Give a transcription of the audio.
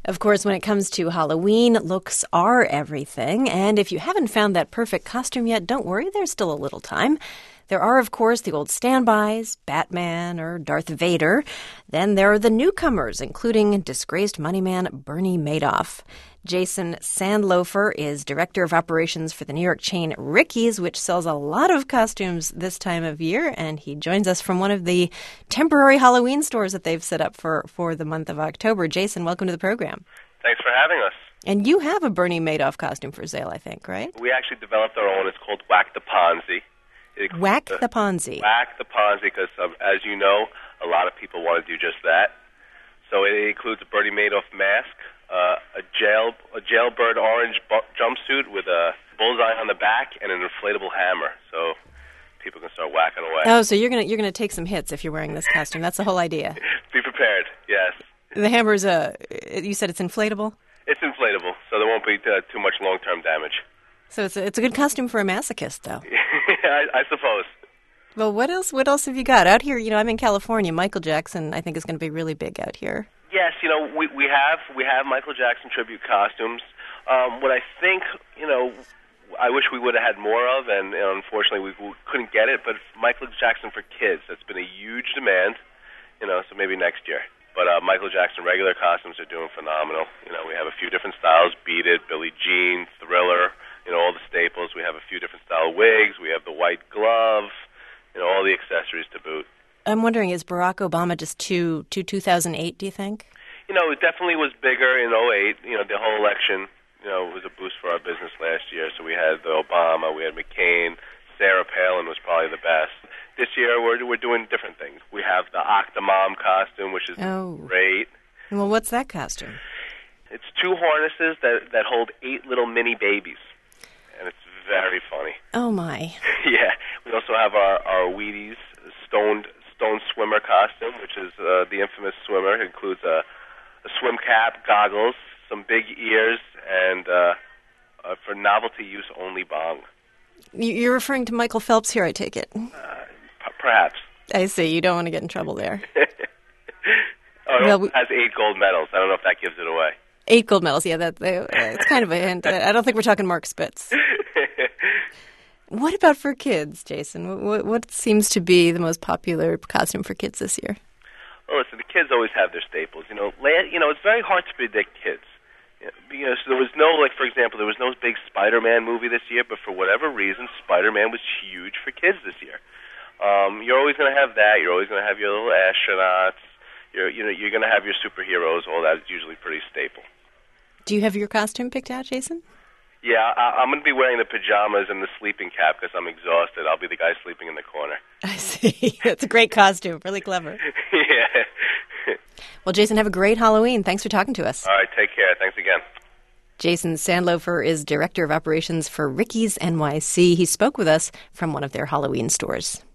Of course, when it comes to Halloween, looks are everything. And if you haven't found that perfect costume yet, don't worry, there's still a little time. There are, of course, the old standbys, Batman or Darth Vader. Then there are the newcomers, including disgraced moneyman Bernie Madoff. Jason Sandlofer is director of operations for the New York chain Ricky's, which sells a lot of costumes this time of year, and he joins us from one of the temporary Halloween stores that they've set up for the month of October. Jason, welcome to the program. Thanks for having us. And you have a Bernie Madoff costume for sale, I think, right? We actually developed our own. It's called Whack the Ponzi. Whack the Ponzi. Whack the Ponzi, because as you know, a lot of people want to do just that. So it includes a Bernie Madoff mask, a jailbird orange jumpsuit with a bullseye on the back, and an inflatable hammer. So people can start whacking away. Oh, so you're gonna take some hits if you're wearing this costume. That's the whole idea. Be prepared. Yes. The hammer's you said it's inflatable? It's inflatable, so there won't be too much long-term damage. So it's a good costume for a masochist, though. I suppose. Well, what else have you got out here? You know, I'm in California. Michael Jackson, I think, is going to be really big out here. Yes, you know, we have Michael Jackson tribute costumes. What I think, you know, I wish we would have had more of, and unfortunately we couldn't get it. But Michael Jackson for kids, that's been a huge demand. You know, so maybe next year. But Michael Jackson regular costumes are doing phenomenal. You know, we have a few different styles: Beat It, Billie Jean, Thriller. You know, all the staples. We have a few different style wigs. We have the white glove. You know, all the accessories to boot. I'm wondering, is Barack Obama just too 2008, do you think? You know, it definitely was bigger in '08. You know, the whole election, you know, was a boost for our business last year. So we had the Obama, we had McCain, Sarah Palin was probably the best. This year, we're doing different things. We have the Octomom costume, which is great. Well, what's that costume? It's 2 harnesses that hold 8 little mini babies. And it's very funny. Oh, my. Yeah. We also have our Wheaties stone swimmer costume, which is the infamous swimmer. It includes a swim cap, goggles, some big ears, and for novelty use only bong. You're referring to Michael Phelps here, I take it? Perhaps. I see. You don't want to get in trouble there. It has 8 gold medals. I don't know if that gives it away. 8 gold medals, yeah, it's kind of a hint. I don't think we're talking Mark Spitz. What about for kids, Jason? What seems to be the most popular costume for kids this year? Well, listen, the kids always have their staples. You know, it's very hard to predict kids. You know, so there was no, like, for example, there was no big Spider-Man movie this year, but for whatever reason, Spider-Man was huge for kids this year. You're always going to have that. You're always going to have your little astronauts. You're going to have your superheroes. All that is usually pretty staple. Do you have your costume picked out, Jason? Yeah, I'm going to be wearing the pajamas and the sleeping cap because I'm exhausted. I'll be the guy sleeping in the corner. I see. That's a great costume. Really clever. Yeah. Well, Jason, have a great Halloween. Thanks for talking to us. All right, take care. Thanks again. Jason Sandlofer is Director of Operations for Ricky's NYC. He spoke with us from one of their Halloween stores.